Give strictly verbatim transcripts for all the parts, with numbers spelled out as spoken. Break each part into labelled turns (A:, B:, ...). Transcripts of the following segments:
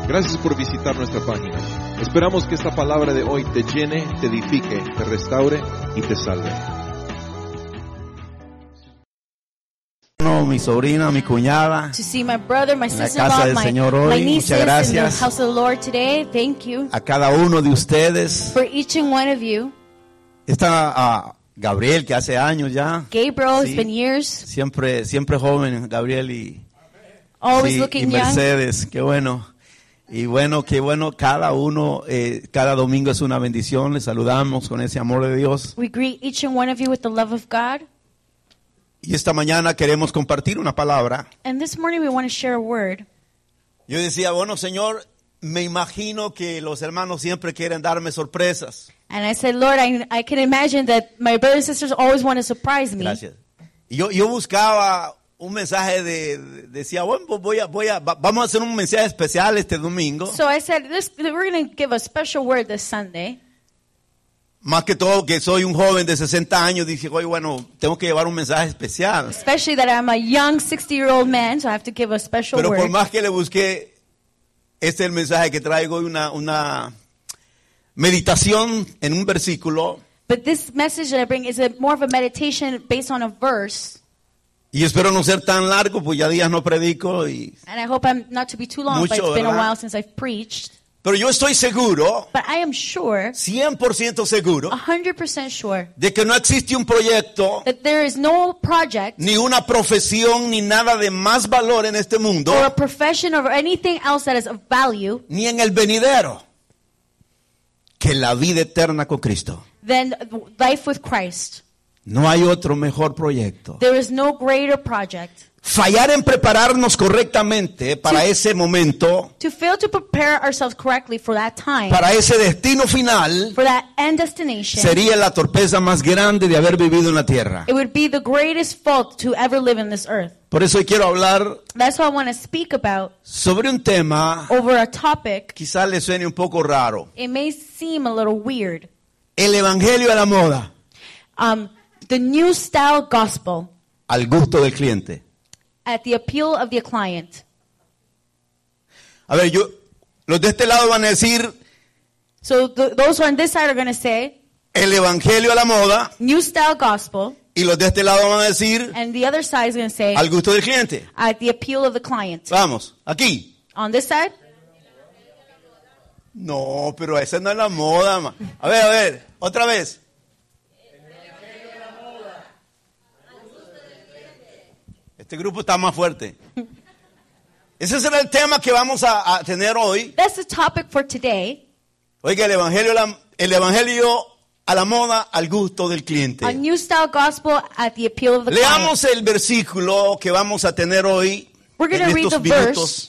A: Gracias por visitar nuestra página. Esperamos que esta palabra de hoy te llene, te edifique, te restaure y te salve.
B: No, mi sobrina, mi cuñada,
C: To see my brother, my
B: en la
C: sister-in-law,
B: casa del
C: my,
B: Señor
C: my
B: hoy,
C: nieces
B: muchas
C: in the
B: gracias.
C: house of the Lord today. Thank you
B: A cada uno de ustedes.
C: for each and one of you.
B: Está a Gabriel, que hace años ya,
C: Gabriel,
B: Sí.
C: it's been years,
B: siempre, siempre joven, Gabriel y,
C: always
B: sí, y
C: looking young.
B: Mercedes, qué bueno. Y bueno, qué bueno, cada uno, eh, cada domingo es una bendición, les saludamos con ese amor de Dios.
C: We greet each and one of you with the love of God.
B: Y esta mañana queremos compartir una palabra.
C: And this morning we want to share a word.
B: Yo decía, bueno, Señor, me imagino que los hermanos siempre quieren darme sorpresas.
C: And I said, Lord, I, I can imagine that my brothers and sisters always want to surprise me.
B: Gracias. Y yo, yo buscaba un mensaje de, de- decía, bueno, pues voy a, voy a, va- vamos a hacer un mensaje especial este domingo.
C: So I said, this, we're going to give a special word this Sunday.
B: Más que todo que soy un joven de sesenta años, dije, oye, bueno, tengo que llevar un mensaje especial.
C: Especially that I'm a young sixty-year-old man, so I have to give a special
B: Pero por
C: word.
B: más que le busqué, este es el mensaje que traigo, una, una meditación en un versículo.
C: But this message that I bring is a, more of a meditation based on a verse.
B: Y espero no ser tan largo, pues ya días no predico. Y,
C: And I hope I'm not to be too long, but
B: Mucho,
C: it's been a
B: ¿verdad?
C: while since I've preached.
B: pero yo estoy seguro,
C: But I am sure,
B: cien por ciento seguro,
C: one hundred percent sure,
B: de que no existe un proyecto,
C: that there is no project
B: ni una profesión, ni nada de más valor en este mundo,
C: or a profession or anything else that is of value
B: ni en el venidero, que la vida eterna con Cristo.
C: than life with Christ.
B: No hay otro mejor proyecto.
C: There is no greater project.
B: Fallar en prepararnos correctamente para
C: Sí.
B: ese momento,
C: To fail to prepare ourselves correctly for that time,
B: para ese destino final,
C: for that end destination,
B: sería la torpeza más grande de haber vivido en la tierra.
C: it would be the greatest fault to ever live in this earth.
B: Por eso hoy quiero hablar
C: That's what I want to speak about
B: sobre un tema,
C: over a topic.
B: quizás le suene un poco raro.
C: It may seem a little weird.
B: El evangelio a la moda,
C: Um, the new style gospel
B: al gusto del cliente.
C: at the appeal of the client.
B: A ver, yo, los de este lado van a decir,
C: So th- those on this side are going to say
B: el evangelio a la moda,
C: new style gospel,
B: y los de este lado van a decir,
C: and the other side is going to say
B: al gusto del cliente.
C: at the appeal of the client.
B: Vamos, aquí.
C: On this side,
B: No, pero esa no es la moda, ma. A ver, a ver, otra vez. Este grupo está más fuerte. Ese será el tema que vamos a, a tener hoy.
C: that's the topic for today.
B: Oiga, el evangelio, a la- el evangelio a la moda, al gusto del cliente.
C: A new style gospel at the appeal of the
B: Leamos
C: client.
B: el versículo que vamos a tener hoy
C: We're
B: en
C: going to read
B: estos
C: the
B: minutos.
C: verse.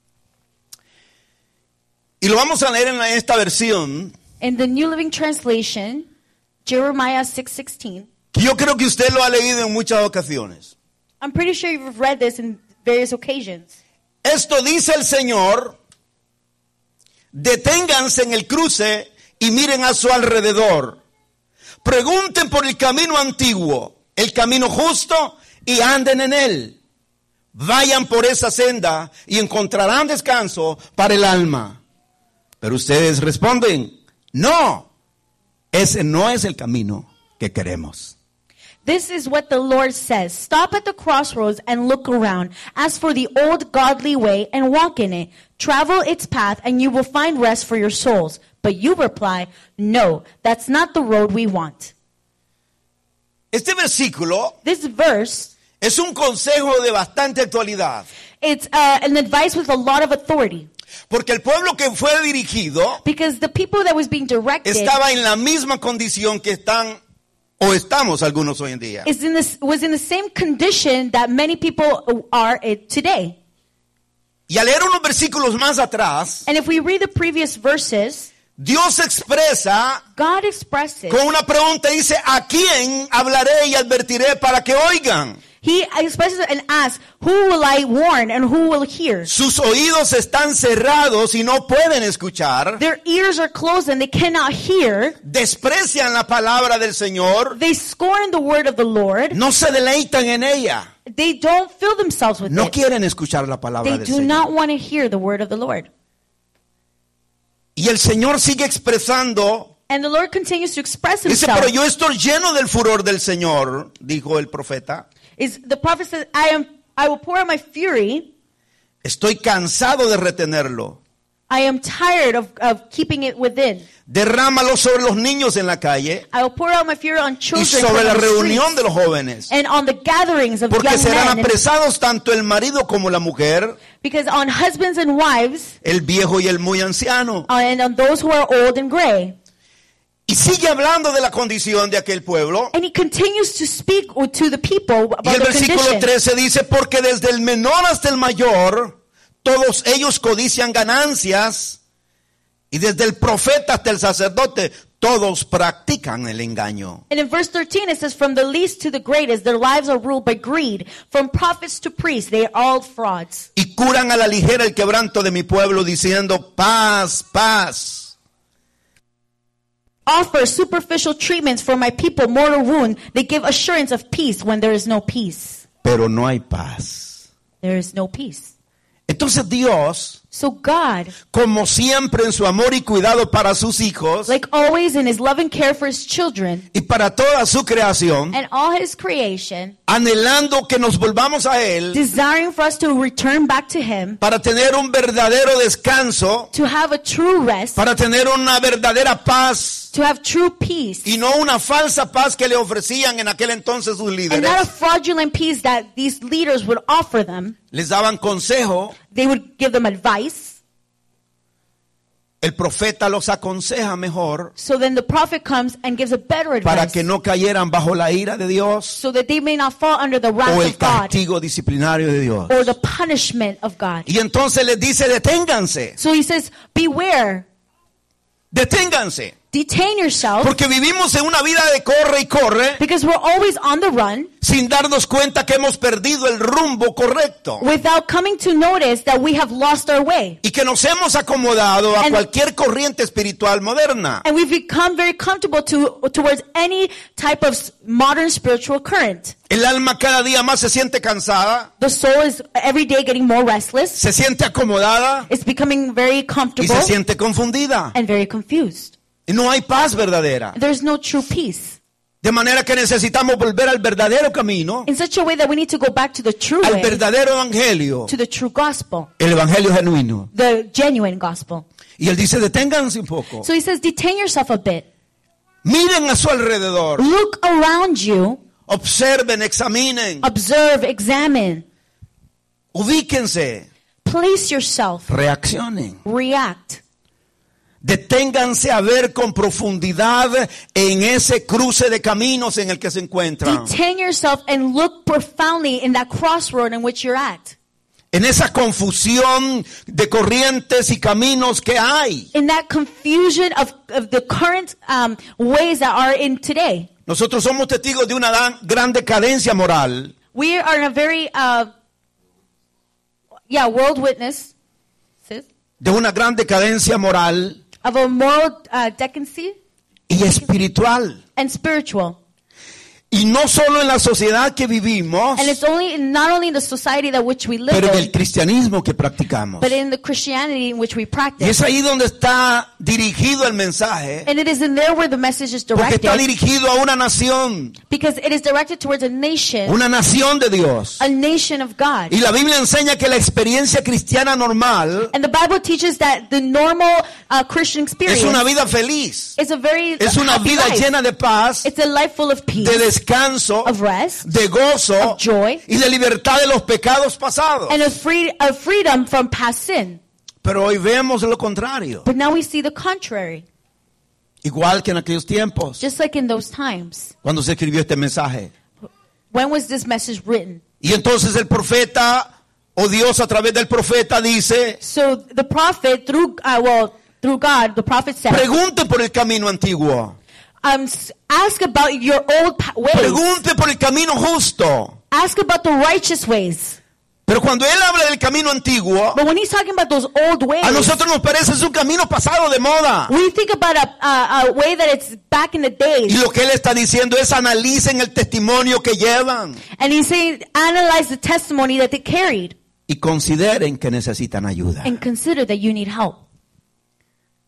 B: Y lo vamos a leer en la- esta versión,
C: In the New Living Translation, Jeremiah six sixteen.
B: que yo creo que usted lo ha leído en muchas ocasiones.
C: I'm pretty sure you've read this in various occasions.
B: Esto dice el Señor: deténganse en el cruce y miren a su alrededor. Pregunten por el camino antiguo, el camino justo, y anden en él. Vayan por esa senda y encontrarán descanso para el alma. Pero ustedes responden: no, ese no es el camino que queremos.
C: This is what the Lord says. Stop at the crossroads and look around. As for the old godly way and walk in it. Travel its path and you will find rest for your souls. But you reply, no, that's not the road we want.
B: Este versículo
C: This verse,
B: es un consejo de bastante actualidad,
C: it's uh, an advice with a lot of authority.
B: porque el pueblo que fue dirigido
C: Because the people that was being directed
B: estaba en la misma condición que están o estamos algunos hoy en día.
C: is in this, was in the same condition that many people are uh, today.
B: Y al leer unos versículos más atrás,
C: And if we read the previous verses,
B: Dios expresa
C: God expresses,
B: con una pregunta, dice: ¿a quién hablaré y advertiré para que oigan?
C: He expresses and asks, who will I warn and who will hear?
B: Sus oídos están cerrados y no pueden escuchar.
C: Their ears are closed and they cannot hear.
B: Desprecian la palabra del Señor.
C: They scorn the word of the Lord.
B: No se deleitan en ella.
C: They don't fill themselves with
B: No
C: it.
B: quieren escuchar la palabra
C: They
B: del
C: do
B: Señor.
C: not want to hear the word of the Lord.
B: Y el Señor sigue expresando,
C: And the Lord continues to express
B: dice,
C: himself.
B: pero yo estoy lleno del furor del Señor, dijo el profeta.
C: Is the prophet says, I am I will pour out my fury.
B: Estoy cansado de retenerlo.
C: I am tired of, of keeping it within.
B: Derrámalo sobre los niños en la calle
C: I will pour out my fury on
B: y
C: children
B: sobre
C: from
B: la
C: the
B: reunión
C: streets
B: de los jóvenes.
C: and on the gatherings of
B: Porque
C: young
B: serán
C: men. And
B: apresados tanto el marido como la mujer,
C: because on husbands and wives,
B: el viejo y el muy anciano.
C: uh, and on those who are old and gray.
B: Y sigue hablando de la condición de aquel pueblo.
C: And he continues to speak to the people
B: Y
C: about
B: el
C: their
B: versículo
C: condition.
B: trece dice, porque desde el menor hasta el mayor, todos ellos codician ganancias, y desde el profeta hasta el sacerdote, todos practican el engaño.
C: And in verse thirteen it says, from the least to the greatest, their lives are ruled by greed. From prophets to priests, they are all frauds.
B: Y curan a la ligera el quebranto de mi pueblo, diciendo, paz, paz.
C: Offer superficial treatments for my people, mortal wound. They give assurance of peace when there is no peace.
B: Pero no hay paz.
C: There is no peace.
B: Entonces Dios,
C: So God,
B: como siempre en su amor y cuidado para sus hijos
C: like always in his love and care for his children
B: y para toda su creación,
C: and all his creation,
B: anhelando que nos volvamos a Él
C: desiring for us to return back to him,
B: para tener un verdadero descanso,
C: to have a true rest,
B: para tener una verdadera paz
C: to have true peace,
B: y no una falsa paz que le ofrecían en aquel entonces sus
C: and
B: líderes.
C: not a fraudulent peace that these leaders would offer them.
B: Les daban consejo,
C: They would give them advice.
B: el profeta los aconseja mejor
C: So then the prophet comes and gives a better
B: para
C: advice,
B: que no cayeran bajo la ira de Dios
C: so that they may not fall under the wrath
B: o el
C: of God
B: castigo disciplinario de Dios.
C: or the punishment of God.
B: Y entonces les dice, deténganse,
C: So he says, beware,
B: deténganse,
C: detain yourself,
B: porque vivimos en una vida de corre y corre
C: because we're always on the run
B: sin darnos cuenta que hemos perdido el rumbo correcto
C: without coming to notice that we have lost our way.
B: y que nos hemos acomodado a
C: And-
B: cualquier corriente espiritual moderna.
C: And we've become very comfortable to, towards any type of s- modern spiritual current.
B: El alma cada día más se siente cansada,
C: The soul is every day getting more restless.
B: se siente acomodada
C: It's becoming very
B: y
C: comfortable
B: se siente confundida.
C: and very confused.
B: Y no hay paz verdadera.
C: There's no true peace.
B: De manera que necesitamos volver al verdadero camino,
C: In such a way that we need to go back to the true
B: al
C: way,
B: verdadero evangelio,
C: to the true gospel,
B: el evangelio genuino.
C: the genuine gospel.
B: Y él dice, deténganse un poco.
C: So he says, detain yourself a bit.
B: Miren a su alrededor,
C: Look around you,
B: observen, examinen,
C: observe, examine,
B: ubíquense,
C: place yourself,
B: reaccionen.
C: react.
B: Deténganse a ver con profundidad en ese cruce de caminos en el que se encuentran.
C: Detain yourself and look profoundly in that crossroad in which you're at.
B: En esa confusión de corrientes y caminos que hay.
C: In that confusion of, of the current um, ways that are in today.
B: Nosotros somos testigos de una gran, gran decadencia moral.
C: We are in a very, uh, yeah, world witness sis,
B: De una gran decadencia moral
C: of a moral uh, decency
B: y espiritual.
C: and spiritual.
B: Y no solo en la sociedad que vivimos,
C: And it's only not only in the society that which we live
B: pero en el
C: in,
B: cristianismo que practicamos.
C: but in the Christianity in which we
B: Y
C: practice.
B: es ahí donde está dirigido el mensaje,
C: And it is in there where the message is
B: porque está
C: directed,
B: dirigido a una nación,
C: because it is directed towards a nation,
B: una nación de Dios.
C: a nation of God.
B: Y la Biblia enseña que la experiencia cristiana normal
C: And the Bible teaches that the normal uh, Christian
B: es
C: experience
B: una vida feliz,
C: is a very
B: es una
C: happy
B: vida
C: life.
B: llena de paz,
C: It's a life full of peace,
B: de descanso,
C: of rest,
B: de gozo
C: of joy,
B: y de libertad de los pecados pasados.
C: and of, free, of freedom from past sin.
B: Pero hoy vemos lo contrario,
C: But now we see the contrary,
B: igual que en aquellos tiempos,
C: just like in those times.
B: cuando se escribió este mensaje.
C: When was this message written?
B: Y entonces el profeta, o Dios a través del profeta dice,
C: So the prophet, through uh, well, through God, the prophet said,
B: pregunte por el camino antiguo,
C: um, s- ask about your old pa- ways.
B: pregunte por el camino justo.
C: Ask about the righteous ways.
B: Pero cuando él habla del camino antiguo,
C: But when he's talking about those old ways,
B: a nosotros nos parece es un camino pasado de moda.
C: we think about a, a, a way that it's back in the
B: Y
C: days.
B: lo que él está diciendo es analicen el testimonio que llevan
C: And he's saying, analyze the testimony that they carried
B: y consideren que necesitan ayuda.
C: and consider that you need help.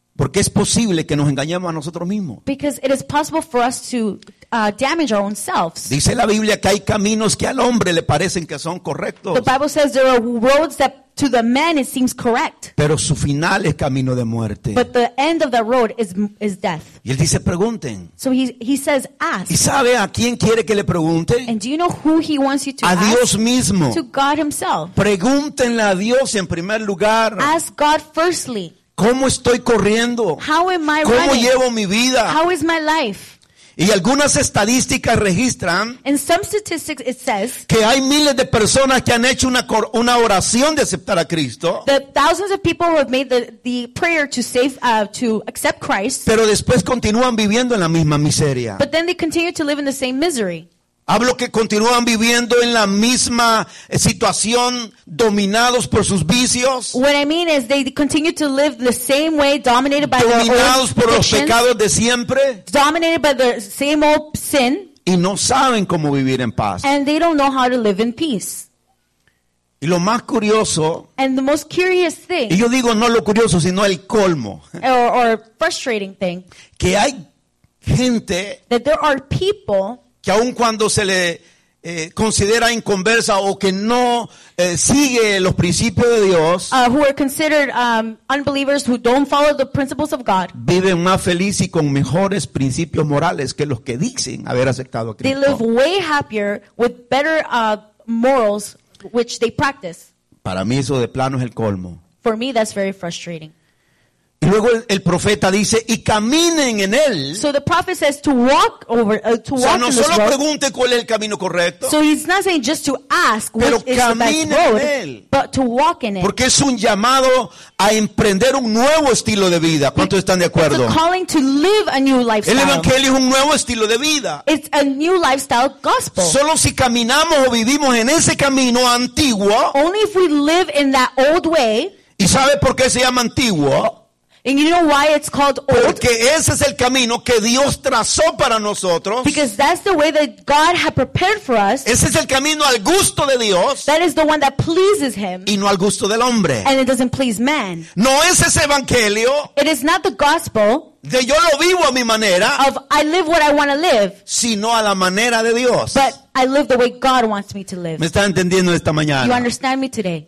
B: Porque es posible que nos engañemos a nosotros mismos.
C: Because it is possible for us to uh, damage our own selves.
B: Dice la Biblia que hay caminos que al hombre le parecen que son correctos,
C: The Bible says there are roads that to the man it seems correct,
B: pero su final es camino de muerte.
C: but the end of that road is is death.
B: Y él dice, pregunten.
C: So he he says,
B: ¿Y
C: ask.
B: sabe a quién quiere que le pregunte?
C: And do you know who he wants you to
B: A Dios
C: ask?
B: mismo.
C: To God himself.
B: Pregúntenle a Dios en primer lugar.
C: Ask God firstly.
B: ¿Cómo estoy corriendo?
C: How am I
B: ¿Cómo
C: running?
B: llevo mi vida?
C: How is my life?
B: Y algunas estadísticas registran
C: In some statistics it says
B: que hay miles de personas que han hecho una, cor- una oración de aceptar a Cristo,
C: that thousands of people who have made the, the prayer to save uh, to accept Christ,
B: pero después continúan viviendo en la misma miseria.
C: but then they continue to live in the same misery.
B: Hablo que continúan viviendo en la misma eh, situación, dominados por sus vicios,
C: What I mean is they continue to live the same way, dominated by their
B: dominados
C: old
B: por los
C: addictions,
B: pecados de siempre,
C: dominated by the same old sin,
B: y no saben cómo vivir en paz.
C: and they don't know how to live in peace.
B: Y lo más curioso,
C: And the most curious
B: y
C: thing,
B: yo digo no lo curioso, sino el colmo,
C: or, or frustrating thing,
B: que hay gente
C: that there are people
B: que aun cuando se le eh, considera inconversa o que no eh, sigue los principios de Dios,
C: uh, who are considered um, unbelievers who don't follow the principles of God,
B: viven más feliz y con mejores principios morales que los que dicen haber aceptado a
C: they live
B: Cristo.
C: way happier with better uh, morals which they practice.
B: Para mí eso de plano es el colmo.
C: For me, that's very frustrating.
B: Y luego el, el profeta dice, y caminen en él.
C: So the prophet says to walk over, uh, to
B: O sea,
C: walk
B: no
C: in this
B: solo
C: road.
B: pregunte cuál es el camino correcto,
C: So he's not saying just to ask which
B: Pero
C: is the best
B: camine en
C: road,
B: él.
C: but to walk in it.
B: porque es un llamado a emprender un nuevo estilo de vida. ¿Cuántos están de
C: It's
B: acuerdo?
C: a calling to live a new
B: El
C: lifestyle.
B: evangelio es un nuevo estilo de vida.
C: It's a new lifestyle gospel.
B: Solo si caminamos o vivimos en ese camino antiguo,
C: Only if we live in that old way.
B: ¿y sabe por qué se llama antiguo?
C: And you know why it's called old?
B: Porque ese es el camino que Dios trazó para nosotros.
C: Because that's the way that God had prepared for us.
B: Ese es el camino al gusto de Dios
C: That is the one that pleases Him,
B: y no al gusto del hombre.
C: and it doesn't please man.
B: No es ese evangelio
C: It is not the gospel
B: de yo lo vivo a mi manera,
C: of I live what I want to live,
B: sino a la manera de Dios.
C: but I live the way God wants me to live.
B: ¿Me está entendiendo esta
C: You
B: mañana?
C: understand me today?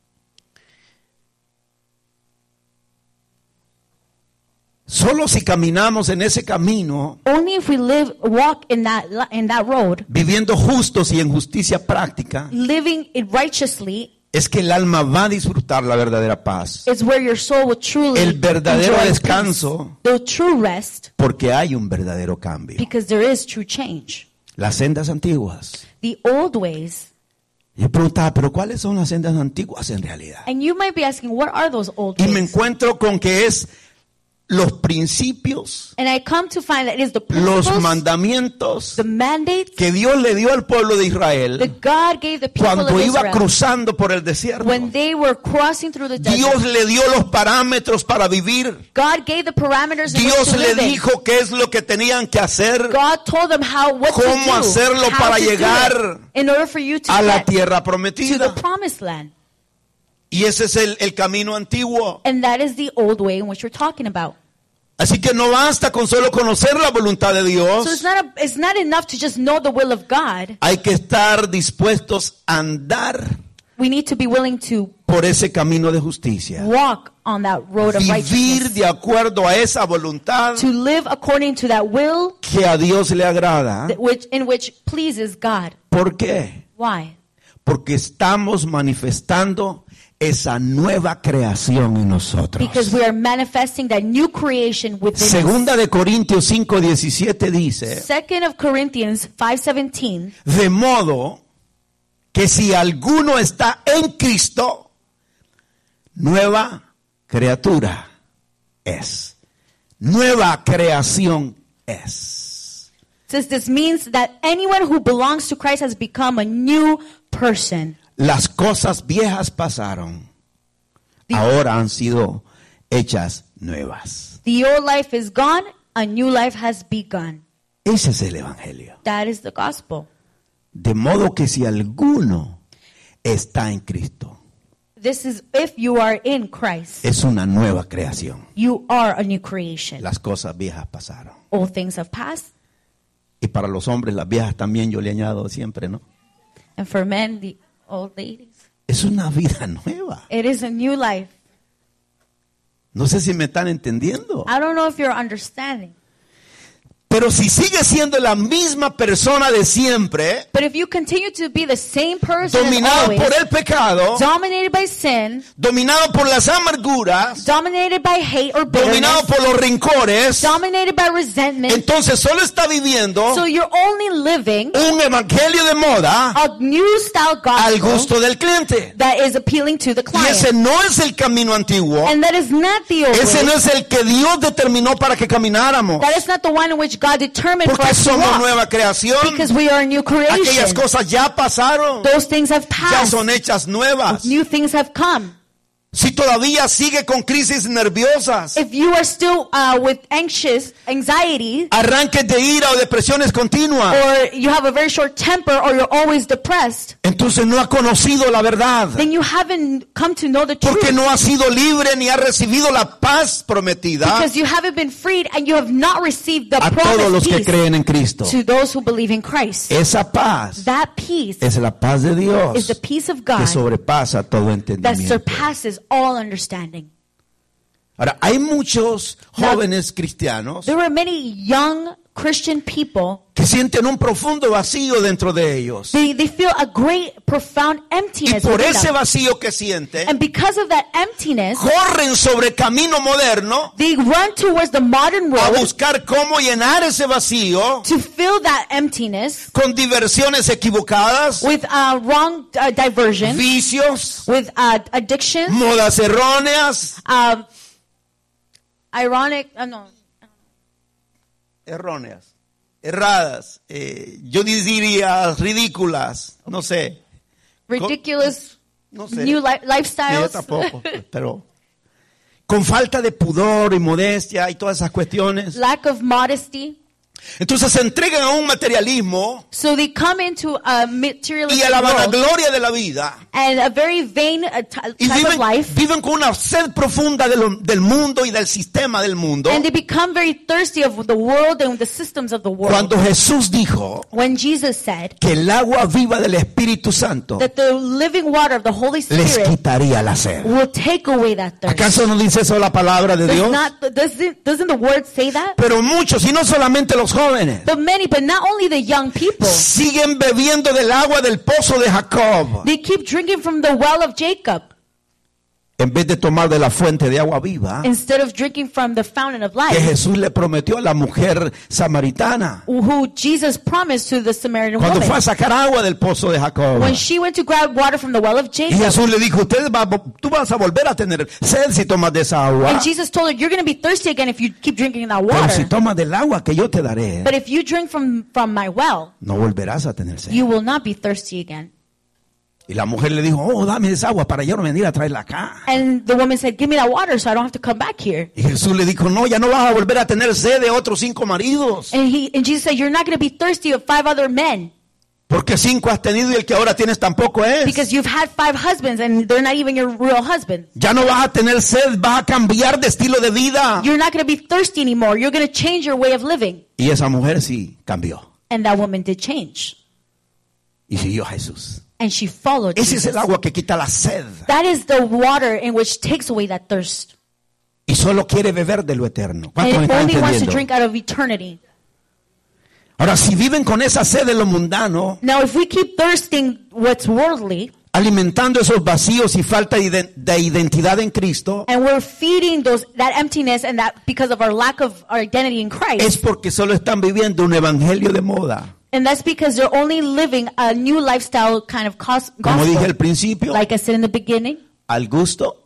B: Solo si caminamos en ese camino,
C: Only if we live, walk in that in that road,
B: viviendo justos y en justicia práctica,
C: living it righteously,
B: es que el alma va a disfrutar la verdadera paz.
C: is where your soul will truly
B: El verdadero
C: enjoy
B: descanso,
C: peace. The true rest,
B: porque hay un verdadero cambio.
C: because there is true change.
B: Las sendas antiguas.
C: The old ways,
B: Yo preguntaba, pero ¿cuáles son las sendas antiguas en realidad?
C: and you might be asking, what are those old
B: Y me
C: ways?
B: encuentro con que es los principios,
C: And I come to find that it is the
B: los
C: principles,
B: mandamientos
C: the mandates
B: que Dios le dio al pueblo de Israel
C: that God gave the people
B: cuando
C: of
B: iba
C: Israel
B: cruzando por el desierto.
C: when they were crossing through the desert.
B: Dios le dio los parámetros para vivir.
C: God gave the parameters in which
B: Dios
C: to
B: le
C: live in.
B: dijo qué es lo que tenían que hacer
C: God told them how what to
B: cómo
C: do,
B: hacerlo
C: how
B: para
C: to do
B: llegar
C: it in order for you to
B: a la
C: get
B: tierra
C: to the
B: prometida.
C: promised land.
B: Y ese es el, el camino antiguo.
C: And that is the old way in which we're talking about.
B: Así que no basta con solo conocer la voluntad de
C: So it's
B: Dios.
C: not a, it's not enough to just know the will of God.
B: Hay que estar dispuestos a andar
C: We need to be willing to
B: por ese camino de justicia.
C: walk on that road of
B: Vivir
C: righteousness.
B: de acuerdo a esa voluntad
C: To live according to that will
B: que a Dios le agrada.
C: that which in which pleases God.
B: ¿Por qué?
C: Why?
B: Porque estamos manifestando esa nueva creación en nosotros.
C: Because we are manifesting that new creation within us.
B: Segunda de Corintios cinco diecisiete dice,
C: Second of Corinthians five seventeen.
B: de modo que si alguno está en Cristo, nueva criatura es. Nueva creación es.
C: Says this means that anyone who belongs to Christ has become a new person.
B: Las cosas viejas pasaron, ahora han sido hechas nuevas.
C: The old life is gone, a new life has begun.
B: Ese es el Evangelio.
C: That is the gospel.
B: De modo que si alguno está en Cristo,
C: this is if you are in Christ.
B: Es una nueva creación.
C: You are a new creation.
B: Las cosas viejas pasaron.
C: All things have passed.
B: Y para los hombres las viejas también yo le añado siempre, ¿no?
C: And for men, the old ladies.
B: Es una vida nueva.
C: It is a new life.
B: No sé si me están entendiendo.
C: I don't know if you're understanding.
B: Pero si sigue siendo la misma persona de siempre,
C: But if you continue to be the same person as
B: dominado
C: always,
B: por el pecado,
C: dominated by sin,
B: dominado por las amarguras,
C: dominated by hate or
B: dominado
C: bitterness,
B: por los rencores,
C: dominated by resentment,
B: entonces solo está viviendo
C: so you're only living
B: un evangelio de moda
C: a new style
B: al
C: gospel
B: gusto del cliente.
C: that is appealing to the
B: Y ese
C: client.
B: no es el camino antiguo.
C: And that is not the old
B: Ese
C: way.
B: no es el que Dios determinó para que camináramos.
C: That is not the one in which God determined for
B: Porque
C: us to
B: somos
C: walk.
B: nueva creación.
C: Because we are a new
B: Aquellas
C: creation.
B: cosas ya pasaron.
C: Those things have
B: Ya
C: passed.
B: son hechas nuevas.
C: New things have come.
B: Si todavía sigue con crisis nerviosas,
C: If you are still uh, with anxious anxiety,
B: arranques de ira o depresiones continuas,
C: or you have a very short temper, or you're always depressed,
B: entonces no ha conocido la verdad.
C: then you haven't come to know the
B: Porque
C: truth.
B: no ha sido libre ni ha recibido la paz prometida
C: Because you haven't been freed and you have not received the
B: a todos los
C: promised
B: que
C: peace
B: creen en Cristo.
C: to those who believe in Christ.
B: Esa paz
C: That peace
B: es la paz de
C: is
B: Dios
C: the peace of
B: que
C: God
B: sobrepasa todo
C: that
B: entendimiento.
C: surpasses all understanding.
B: Ahora, hay muchos jóvenes cristianos
C: There are many young Christian people.
B: que sienten un profundo vacío dentro de ellos.
C: They, they feel a great, profound
B: Y
C: emptiness
B: por
C: within
B: ese
C: them.
B: vacío que sienten,
C: And because of that emptiness,
B: corren sobre el camino moderno
C: they run towards the modern
B: a
C: road
B: buscar cómo llenar ese vacío
C: to fill that emptiness
B: con diversiones equivocadas,
C: with uh, wrong uh, diversion,
B: vicios,
C: with uh, addictions,
B: modas erróneas,
C: uh, ironic, uh, no,
B: erróneas, erradas, eh, yo diría ridículas, no sé,
C: ridiculous
B: no sé,
C: new li-
B: yo
C: lifestyles.
B: tampoco, pero con falta de pudor y modestia y todas esas cuestiones.
C: Lack of modesty.
B: Entonces se entregan a un materialismo
C: So they come into a
B: y
C: materialistic
B: a la
C: world
B: vanagloria de la vida
C: and a very vain uh, t-
B: y
C: type of
B: viven,
C: life.
B: viven con una sed profunda de lo- del mundo y del sistema del mundo.
C: And they become very thirsty of the world and the systems of the world.
B: Cuando Jesús dijo
C: When Jesus said
B: que el agua viva del Espíritu Santo
C: that the living water of the Holy
B: les
C: Spirit
B: quitaría la sed.
C: will take away that thirst.
B: ¿Acaso no dice eso la palabra de
C: Does
B: Dios?
C: not, doesn't, doesn't the word say that?
B: Pero muchos, y no solamente los jóvenes,
C: But many, but not only the young people,
B: siguen bebiendo del agua del pozo de Jacob
C: they keep drinking from the well of Jacob
B: en vez de tomar de la fuente de agua viva
C: instead of drinking from the fountain of
B: que
C: life,
B: Jesús le prometió a la mujer samaritana
C: who Jesus promised to the Samaritan
B: cuando fue a
C: woman
B: sacar agua del pozo de Jacob.
C: when she went to grab water from the well of
B: Y
C: Jacob.
B: Jesús le dijo, Usted va, tú vas a volver a tener sed si tomas de esa agua.
C: And Jesus told her, you're going to be thirsty again if you keep drinking that
B: Pero si
C: water.
B: tomas del agua que yo te daré,
C: But if you drink from, from my well,
B: no volverás a tener sed.
C: you will not be thirsty again.
B: Y la mujer le dijo, oh, dame esa agua para yo no venir a traerla acá.
C: And the woman said, give me that water so I don't have to come back here.
B: Y Jesús le dijo, no, ya no vas a volver a tener sed de otros cinco maridos.
C: And he and Jesus said, you're not going to be thirsty of five other men
B: Porque cinco has tenido y el que ahora tienes tampoco es.
C: because you've had five husbands and they're not even your real husbands.
B: Ya no vas a tener sed, vas a cambiar de estilo de vida.
C: You're not going to be thirsty anymore. You're going to change your way of living.
B: Y esa mujer sí cambió.
C: And that woman did change.
B: Y siguió a Jesús.
C: And she followed
B: Ese es
C: Jesus.
B: el agua que quita la sed.
C: That is the water in which takes away that thirst.
B: Y solo quiere beber de lo eterno.
C: And
B: ¿Cuántos me
C: it
B: están
C: only wants to
B: entendiendo?
C: drink out of eternity.
B: Ahora, si viven con esa sed de lo mundano,
C: Now, if we keep thirsting what's worldly,
B: alimentando esos vacíos y falta de de identidad en Cristo,
C: and we're feeding those that emptiness and that because of our lack of our identity in Christ,
B: es porque solo están viviendo un evangelio de moda.
C: and that's because they're only living a new lifestyle kind of cos-
B: Como dije
C: gospel,
B: al principio,
C: like I said in the beginning,
B: al gusto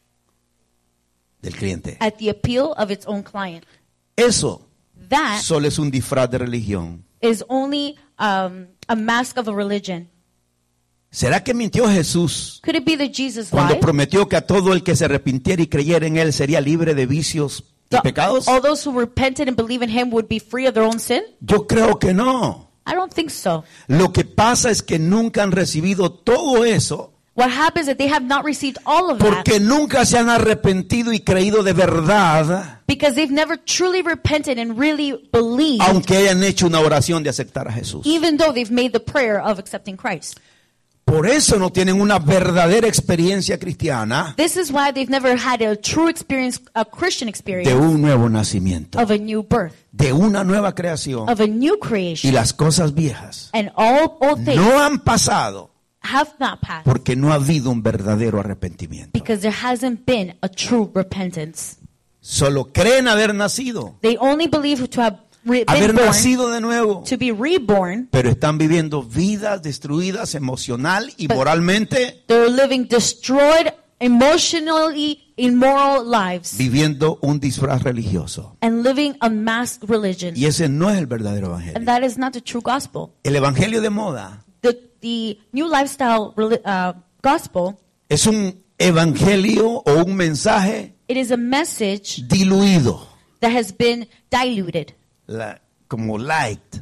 B: del cliente.
C: at the appeal of its own client.
B: Eso
C: That
B: solo es un disfraz de religión.
C: is only um, a mask of a religion.
B: ¿Será que mintió Jesús
C: Could it be that Jesus
B: cuando
C: lied?
B: prometió que a todo el que se arrepintiera y creyera en él sería libre de vicios y
C: The-
B: pecados?
C: all those who repented and believe in him would be free of their own sin?
B: Yo creo que no.
C: I don't think so.
B: Lo que pasa es que nunca han recibido todo eso
C: What happens is they have not received all of that
B: Porque nunca se han arrepentido y creído de verdad,
C: because they've never truly repented and really believed,
B: aunque hayan hecho una oración de aceptar a Jesús.
C: even though they've made the prayer of accepting Christ.
B: Por eso no tienen una verdadera experiencia cristiana
C: This is why they've never had a true experience, a Christian
B: de
C: experience
B: un nuevo nacimiento,
C: of a new birth,
B: de una nueva creación.
C: of a new
B: Y
C: creation.
B: las cosas viejas
C: And all old things
B: no han pasado
C: have not passed
B: porque no ha habido un verdadero arrepentimiento.
C: because there hasn't been a true repentance.
B: Solo creen haber nacido,
C: They only believe to have re-
B: haber
C: been born,
B: nacido de nuevo,
C: to be reborn,
B: pero están viviendo vidas destruidas emocional y moralmente,
C: they're living destroyed, emotionally immoral lives,
B: viviendo un disfraz religioso.
C: and living a masked religion.
B: Y ese no es el verdadero
C: And
B: evangelio.
C: that is not the true gospel.
B: El evangelio de moda
C: The, the new lifestyle reli- uh, gospel,
B: es un evangelio o un mensaje
C: it is a message
B: diluido,
C: that has been diluted,
B: la- como light,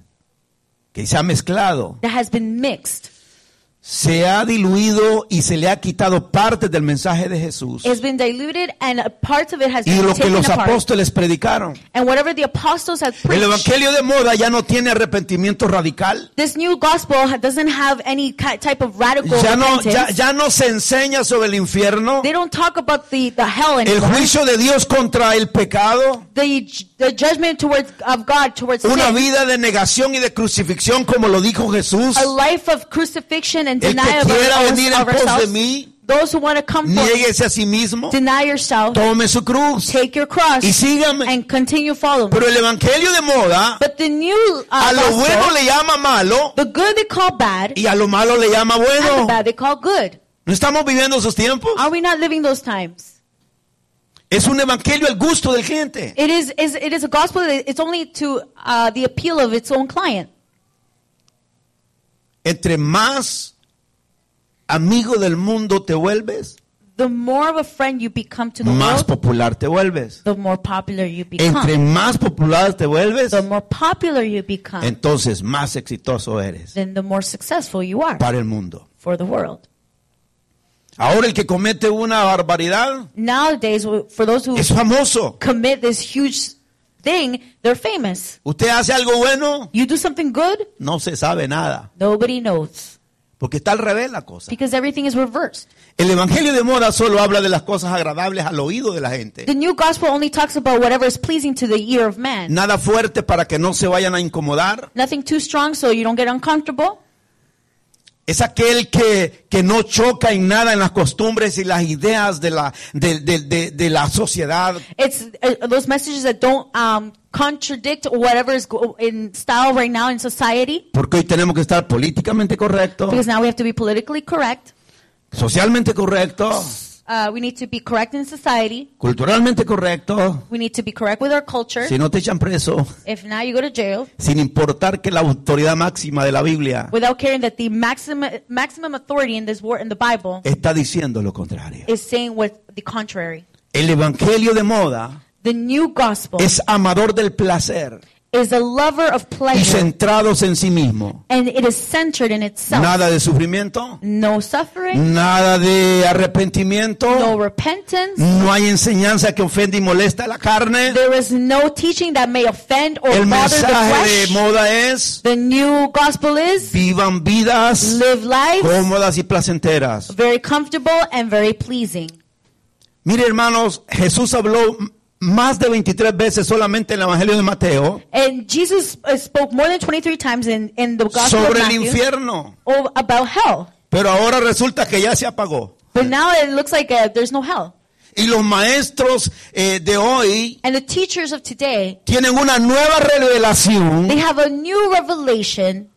B: que se ha mezclado,
C: that has been mixed.
B: se ha diluido y se le ha quitado parte del mensaje de Jesús
C: It has been diluted and a part of it has
B: y
C: been
B: lo que
C: taken
B: los
C: apart.
B: apóstoles predicaron.
C: And whatever the apostles have
B: El
C: preached,
B: evangelio de moda ya no tiene arrepentimiento radical.
C: this new gospel ha- doesn't have any ki- type of radical
B: Ya no,
C: repentance.
B: ya, ya no se enseña sobre el infierno,
C: They don't talk about the, the hell
B: el
C: anymore.
B: juicio de Dios contra el pecado,
C: The, the judgment towards of God towards
B: una
C: sin.
B: vida de negación y de crucifixión como lo dijo Jesús.
C: A life of crucifixion and
B: El que
C: denial of,
B: quiera
C: our,
B: venir en
C: of
B: pos de
C: ourselves.
B: mí,
C: Those who want to come forth,
B: niéguese a sí mismo,
C: deny yourself,
B: tome su cruz
C: take your cross,
B: y sígame.
C: and continue following.
B: Pero el evangelio de moda,
C: But the new uh,
B: a lo
C: gospel,
B: bueno le llama malo
C: the good they call bad,
B: y a lo malo le llama
C: and the
B: bueno.
C: bad they call good.
B: ¿No estamos viviendo esos tiempos?
C: Are we not living those times?
B: Es un evangelio al gusto del gente.
C: It is, is it is a gospel that it's only to uh, the appeal of its own client.
B: Entre más amigo del mundo te vuelves,
C: The more of a friend you become to the
B: más
C: world,
B: popular te vuelves.
C: the more popular you
B: Entre
C: become.
B: más popular te vuelves,
C: The more popular you become,
B: entonces más exitoso eres
C: then the more successful you are
B: para el mundo.
C: for the world.
B: Ahora el que comete una barbaridad
C: Nowadays, for those who
B: es famoso.
C: commit this huge thing, they're famous.
B: Usted hace algo bueno,
C: You do something good,
B: no se sabe nada,
C: nobody knows.
B: porque está al revés la cosa.
C: Because everything is reversed.
B: El evangelio de moda solo habla de las cosas agradables al oído de la gente.
C: The new gospel only talks about whatever is pleasing to the ear of man.
B: Nada fuerte para que no se vayan a incomodar.
C: Nothing too strong so you don't get uncomfortable.
B: Es aquel que, que no choca en nada en las costumbres y las ideas de la, de, de, de, de la sociedad.
C: It's uh, those messages that don't um, contradict whatever is go- in style right now in society.
B: Porque hoy tenemos que estar políticamente correctos,
C: Because now we have to be politically correct.
B: socialmente correctos,
C: Uh, we need to be correct in society.
B: culturalmente correctos.
C: We need to be correct with our culture.
B: Si no te echan preso,
C: If now you go to jail,
B: sin importar que la autoridad máxima de la Biblia
C: without caring that the maximum maximum authority in this word in the Bible
B: está diciendo lo contrario.
C: is saying what the contrary.
B: El evangelio de moda
C: The new gospel
B: es amador del placer
C: is a lover of
B: y
C: pleasure,
B: centrados en sí mismo.
C: and it is centered in itself.
B: Nada de sufrimiento,
C: No suffering,
B: nada de arrepentimiento,
C: no repentance.
B: no hay enseñanza que ofende y molesta a la carne.
C: There is no teaching that may offend or
B: El
C: bother the
B: mensaje de
C: flesh.
B: moda es:
C: The new gospel is
B: vivan vidas
C: live lives
B: cómodas y placenteras.
C: very comfortable and very pleasing.
B: Mire, hermanos, Jesús habló más de veintitrés veces solamente en el Evangelio de Mateo
C: And Jesus uh, spoke more than twenty-three times in, in the gospel of
B: sobre el
C: Matthew
B: infierno,
C: o- about hell.
B: pero ahora resulta que ya se apagó.
C: But now it looks like uh, there's no hell.
B: Y los maestros eh, de hoy
C: And the teachers of today,
B: tienen una nueva revelación
C: they have a new revelation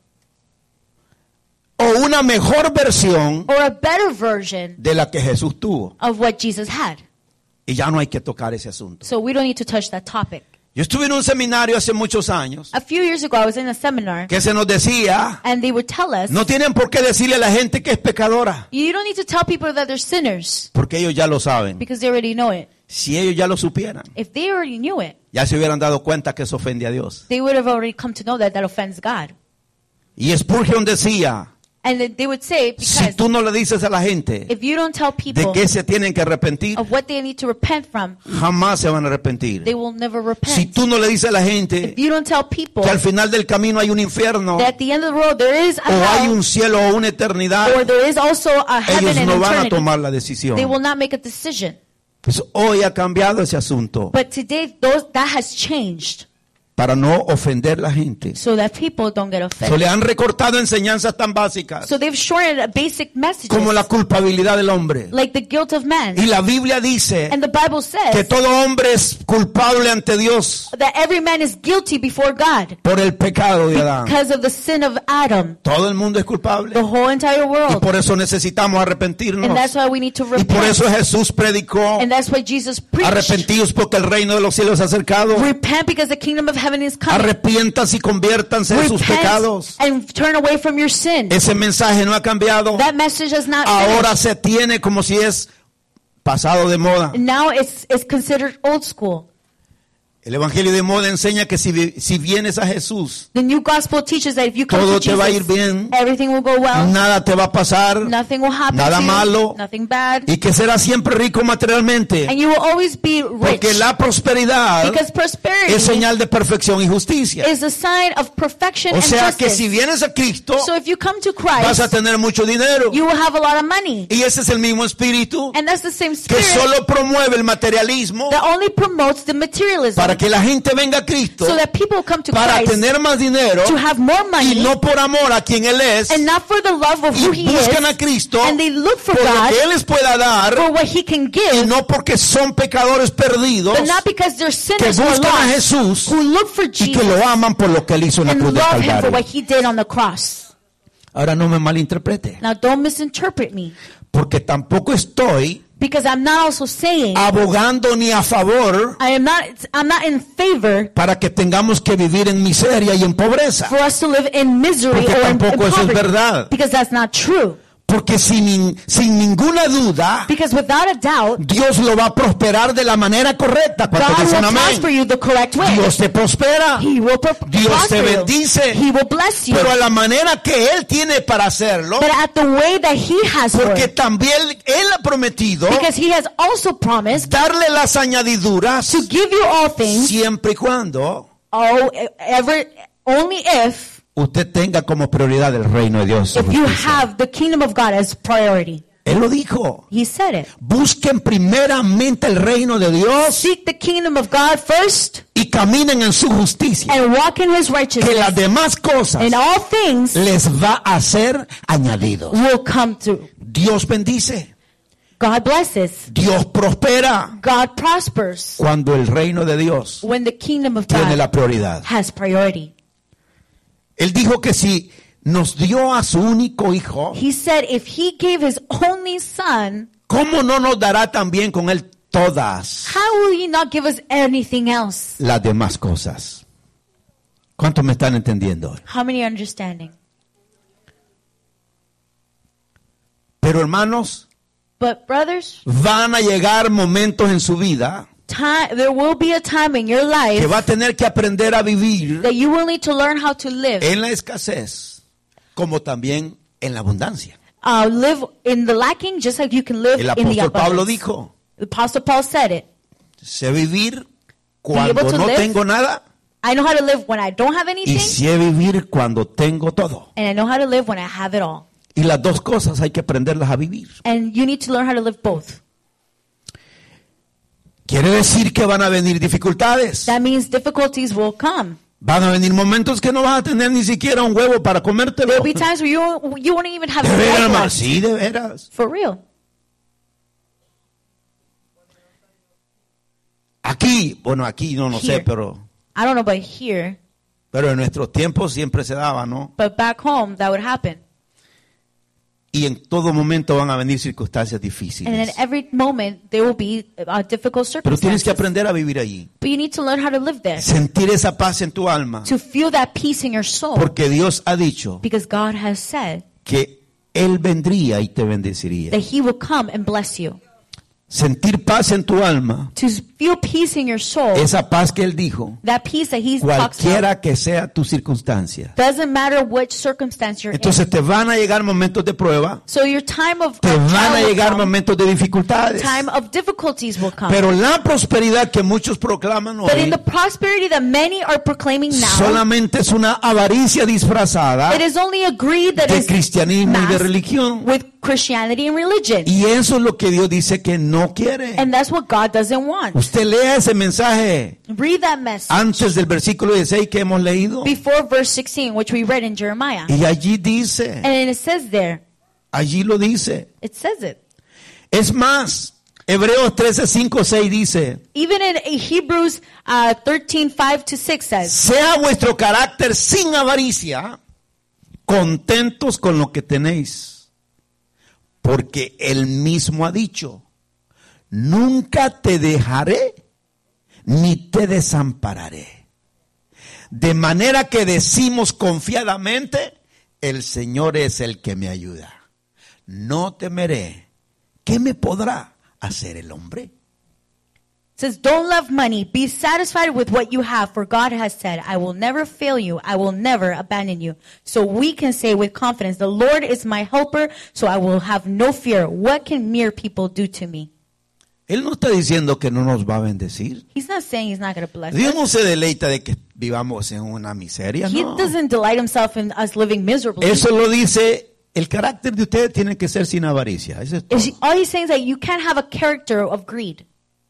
B: o una mejor versión
C: or a better version
B: de la que Jesús tuvo.
C: of what Jesus had.
B: Y ya no hay que tocar ese asunto.
C: So we don't need to touch that topic.
B: Yo estuve en un seminario hace muchos años
C: A few years ago, I was in a seminar,
B: que se nos decía:
C: and they would tell us,
B: no tienen por qué decirle a la gente que es pecadora,
C: you don't need to tell people that they're sinners,
B: porque ellos ya lo saben.
C: because they already know it.
B: Si ellos ya lo supieran,
C: If they already knew it,
B: ya se hubieran dado cuenta que eso ofende a Dios.
C: they would have already come to know that that offends God.
B: Y Spurgeon decía:
C: And then they would say,
B: Si
C: because
B: tú no le dices a la gente
C: if you don't tell
B: de
C: people
B: qué se tienen que arrepentir,
C: of what they need to repent from,
B: jamás se van a arrepentir.
C: they will never
B: Si
C: repent.
B: tú no le dices a la gente
C: If you don't tell people
B: que al final del camino hay un infierno
C: that at the end of the road there is a
B: o hay
C: hell,
B: un cielo o una eternidad,
C: or there is also a heaven
B: ellos
C: and
B: no van a
C: eternity,
B: tomar la decisión.
C: they will not make a decision.
B: Pues hoy ha cambiado ese asunto
C: But today, those, that has changed
B: para no ofender a la gente.
C: so that people don't get
B: So,
C: offended.
B: le han recortado enseñanzas tan básicas
C: So they've shortened a basic message,
B: como la culpabilidad del hombre.
C: like the guilt of man.
B: Y la Biblia dice
C: And the Bible
B: que
C: says
B: todo hombre es culpable ante Dios
C: that every man is guilty before God
B: por el pecado de Adán.
C: because of the sin of Adam.
B: Todo el mundo es culpable.
C: The whole entire
B: Y
C: world.
B: por eso necesitamos
C: And
B: arrepentirnos.
C: that's why we need to
B: Y por
C: repent.
B: eso Jesús predicó,
C: And that's why Jesus preached.
B: arrepentidos porque el reino de los cielos se ha acercado.
C: Repent because the kingdom of heaven is coming.
B: Arrepiéntanse y conviértanse de sus
C: Repent
B: pecados.
C: and turn away from your sin.
B: Ese mensaje no ha cambiado.
C: That message has not
B: Ahora
C: finished.
B: se tiene como si es pasado de moda.
C: Now it's, it's considered old school.
B: El evangelio de moda enseña que si, vi- si vienes a Jesús,
C: The new gospel teaches that if you come
B: todo
C: to
B: te va a ir
C: Jesus,
B: bien,
C: everything will go well.
B: nada te va a pasar,
C: Nothing will happen
B: nada
C: to you.
B: malo,
C: Nothing bad.
B: y que serás siempre rico materialmente,
C: And you will always be rich.
B: porque la prosperidad
C: Because prosperity
B: es señal de perfección y justicia.
C: is a sign of perfection
B: O
C: and
B: sea que
C: justice.
B: si vienes a Cristo,
C: So if you come to
B: vas a
C: Christ,
B: tener mucho dinero.
C: you will have a lot of money.
B: Y ese es el mismo espíritu
C: And that's the same
B: que
C: spirit
B: solo promueve el materialismo
C: that only promotes the materialism.
B: para que la gente venga a Cristo
C: So that people come to
B: para
C: Christ
B: tener más dinero
C: to have more
B: y
C: money
B: no por amor a quien Él es,
C: and not for the love of
B: y
C: who he
B: buscan
C: is.
B: a Cristo
C: And they look for
B: por lo
C: God
B: que Él les pueda dar
C: for what he can
B: y
C: give,
B: no porque son pecadores perdidos
C: but not because they're
B: que
C: sinners or
B: buscan a
C: lost,
B: Jesús
C: who look for
B: y que
C: Jesus
B: lo aman por lo que Él hizo en la
C: and
B: cruz del
C: love him for
B: Calvario.
C: what he did on the cross.
B: Ahora no me malinterprete,
C: Now don't misinterpret me,
B: porque tampoco estoy
C: because I'm not also saying
B: abogando ni a favor
C: I am not I'm not in favor
B: para que tengamos que vivir en miseria y en pobreza.
C: for us to live in misery
B: Porque
C: or in, in
B: tampoco eso es
C: poverty,
B: verdad.
C: because that's not true.
B: Porque sin, sin ninguna duda,
C: Because without a doubt,
B: Dios lo va a prosperar de la manera correcta. ¿Cuántos
C: God
B: dicen
C: will
B: amén?
C: prosper you the correct way.
B: Dios te prospera,
C: He will pro-
B: Dios te
C: prosper you.
B: bendice,
C: He will bless you.
B: pero a la manera que Él tiene para hacerlo,
C: But at the way that he has for
B: porque
C: it,
B: también Él ha prometido
C: because he has also promised
B: darle las añadiduras
C: to give you all things,
B: siempre y cuando
C: oh, ever, only if,
B: usted tenga como prioridad el reino de Dios.
C: if you have the kingdom of God as priority.
B: Él lo dijo.
C: He said it.
B: Busquen primeramente el reino de Dios
C: Seek the kingdom of God first
B: y caminen en su justicia.
C: and walk in his
B: Que
C: righteousness,
B: las demás cosas
C: and all things
B: les va a ser añadidos.
C: will come through.
B: Dios bendice,
C: God blesses.
B: Dios prospera
C: God prospers
B: cuando el reino de Dios
C: when the kingdom of
B: tiene
C: God
B: la prioridad.
C: has priority.
B: Él dijo que si nos dio a su único hijo,
C: He said if he gave his only son,
B: ¿cómo no nos dará también con él todas
C: how will he not give us anything else?
B: las demás cosas? ¿Cuántos me están entendiendo?
C: How many are understanding?
B: Pero hermanos,
C: But brothers,
B: van a llegar momentos en su vida
C: time, there will be a time in your life
B: que va a tener que aprender a vivir
C: that you will need to learn how to live.
B: en la escasez como también en la abundancia.
C: Uh, live in the lacking just like you can live
B: El
C: in the
B: apóstol Pablo
C: abundance.
B: dijo,
C: The Apostle Paul said it.
B: sé vivir
C: able
B: cuando
C: to
B: no
C: live?
B: tengo nada
C: I know how to live when I don't have
B: y
C: anything,
B: sé vivir cuando tengo todo.
C: and I know how to live when I have it all.
B: Y las dos cosas hay que aprenderlas a vivir.
C: And you need to learn how to live both.
B: Quiere decir que van a venir dificultades.
C: That means difficulties will come.
B: Van a venir momentos que no vas a tener ni siquiera un huevo para comértelo.
C: There will be times where you won't, you won't even have
B: De veras,
C: bread
B: hermano,
C: left.
B: sí, de veras.
C: For real.
B: Aquí, bueno, aquí no, no sé,
C: Here.
B: pero,
C: I don't know about here,
B: pero en nuestros tiempos siempre se daba, ¿no?
C: but back home that would happen.
B: Y en todo momento van a venir circunstancias
C: And in
B: difíciles.
C: every moment there will be uh, difficult
B: Pero tienes
C: circumstances.
B: que aprender a vivir allí.
C: But you need to learn how to live there.
B: Sentir esa paz en tu alma.
C: To feel that peace in your soul.
B: Porque Dios ha dicho
C: Because God has said
B: que Él vendría y te bendeciría.
C: that he will come and bless you.
B: Sentir paz en tu alma
C: To feel peace in your soul,
B: esa paz que él dijo,
C: that peace that he talks about,
B: cualquiera que sea tu circunstancia.
C: doesn't matter which circumstance you're
B: Entonces
C: in.
B: te van a llegar momentos de prueba,
C: So your time of,
B: te
C: of
B: van
C: trial
B: a
C: will
B: llegar
C: come,
B: momentos de dificultades.
C: time of difficulties will come.
B: Pero la prosperidad que muchos proclaman
C: But in
B: hoy
C: the prosperity that many are proclaiming now,
B: solamente es una avaricia disfrazada
C: it is only a greed that
B: de
C: is
B: cristianismo y de
C: masked
B: religión.
C: with Christianity and religion.
B: Y eso es lo que Dios dice que no quiere.
C: And that's what God doesn't want.
B: Usted lea ese mensaje
C: Read that message
B: antes del versículo dieciséis que hemos leído.
C: before verse sixteen, which we read in Jeremiah.
B: Y allí dice,
C: And it says there,
B: allí lo dice.
C: it says it.
B: Es más, Hebreos trece, cinco, seis dice,
C: Even in Hebrews uh, thirteen, five to six says,
B: sea vuestro carácter sin avaricia, contentos con lo que tenéis, porque él mismo ha dicho, nunca te dejaré ni te desampararé. De manera que decimos confiadamente, el Señor es el que me ayuda. No temeré. ¿Qué me podrá hacer el hombre?
C: It says, don't love money. Be satisfied with what you have, for God has said, I will never fail you. I will never abandon you. So we can say with confidence, the Lord is my helper, so I will have no fear. What can mere people do to me?
B: Él no está diciendo que no nos va a bendecir.
C: He's not saying he's not going to bless
B: Dios
C: us.
B: no se deleita de que vivamos en una miseria,
C: He
B: no.
C: doesn't delight himself in us living miserably.
B: Eso lo dice, el carácter de ustedes tiene que ser sin avaricia. Eso es todo.
C: Is- All he's saying is that you can't have a character of greed.